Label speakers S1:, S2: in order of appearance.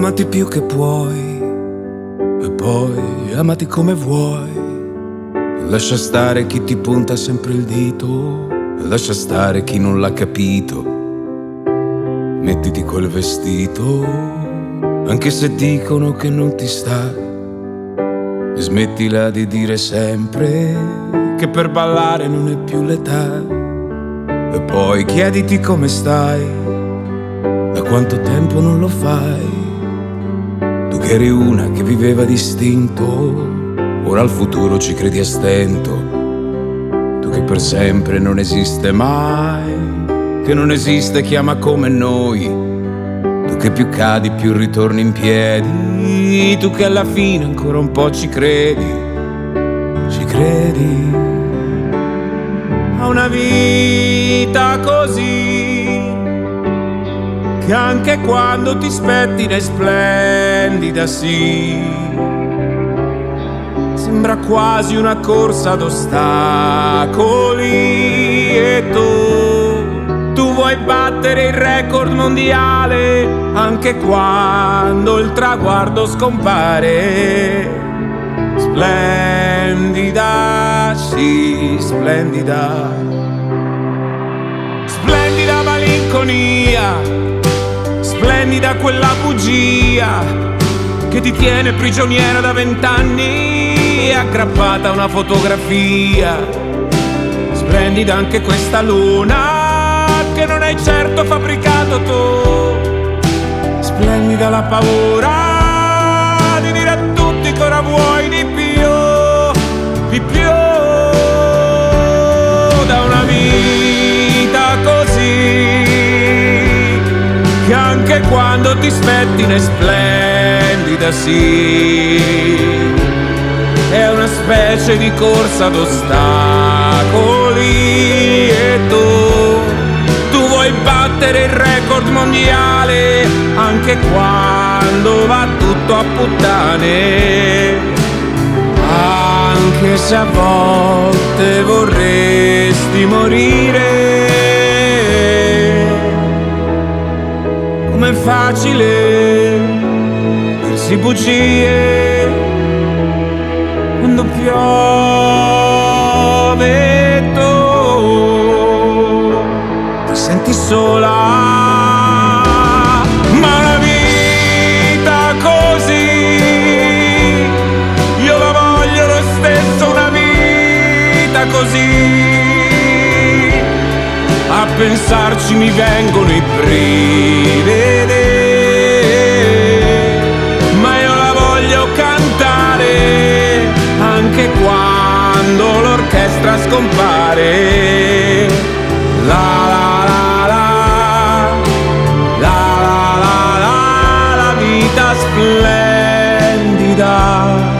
S1: Amati più che puoi e poi amati come vuoi. Lascia stare chi ti punta sempre il dito, lascia stare chi non l'ha capito. Mettiti quel vestito, anche se dicono che non ti sta. E smettila di dire sempre che per ballare non è più l'età. E poi chiediti come stai, da quanto tempo non lo fai. Tu che eri una che viveva distinto, ora al futuro ci credi a stento. Tu che per sempre non esiste mai, che non esiste chi ama come noi. Tu che più cadi più ritorni in piedi. Tu che alla fine ancora un po' ci credi. Ci credi a una vita così, che anche quando ti spettina è splendida, sì. Sembra quasi una corsa ad ostacoli e tu vuoi battere il record mondiale anche quando il traguardo scompare. Splendida, sì, splendida. Splendida malinconia, splendida quella bugia che ti tiene prigioniera da 20 anni, aggrappata a una fotografia. Splendida anche questa luna che non hai certo fabbricato tu. Splendida la paura di dire a tutti che ora vuoi di più, di più. Da una vita così, che anche quando ti spettina è splendida, sì. È una specie di corsa ad ostacoli e tu vuoi battere il record mondiale anche quando va tutto a puttane. Anche se a volte vorresti morire, com'è facile dirsi bugie quando piove. Tu ti senti sola, ma una vita così io la voglio lo stesso, una vita così. A pensarci mi vengono i brividi, ma io la voglio cantare anche quando l'orchestra scompare. La la la la, la la la la, la vita splendida.